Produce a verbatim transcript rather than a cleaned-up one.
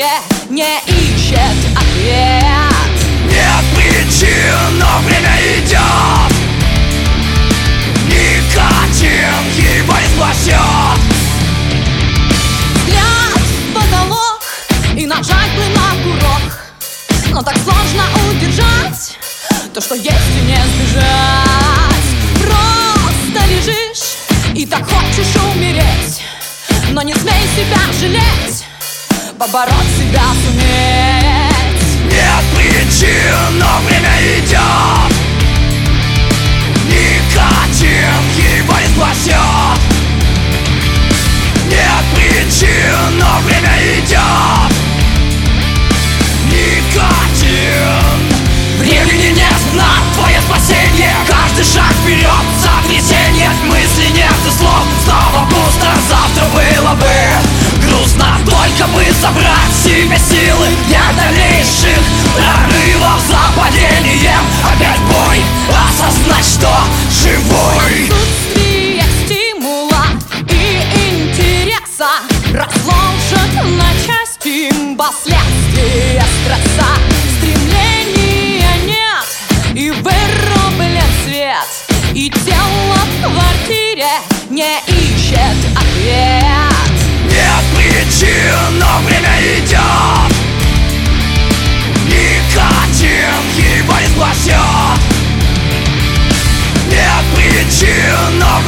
квартире не ищет ответ. Нет причин, но время идет. Никотин его не спасет. Взгляд в потолок и нажать бы на курок, но так сложно удержать то, что есть и не сбежать. Просто лежишь и так хочешь умереть, но не смей себя жалеть, побороть себя суметь. Нет причин, но время идет. Никотин его не спасет. Нет причин, но время идет. Никотин. Времени нет на твое спасение. Каждый шаг вперед, сотрясение. Мысли нет и слов, снова пусто. Завтра было бы грустно, только бы собрать в себе силы для дальнейших прорывов за падением. Опять бой, осознать, что живой. Отсутствие стимула и интереса разложат на части последствия стресса. Стремления нет и вырублен свет, и тело в квартире не ищет ответ. Нет причин, но время идет. Никотин его не спасет. Нет причин, но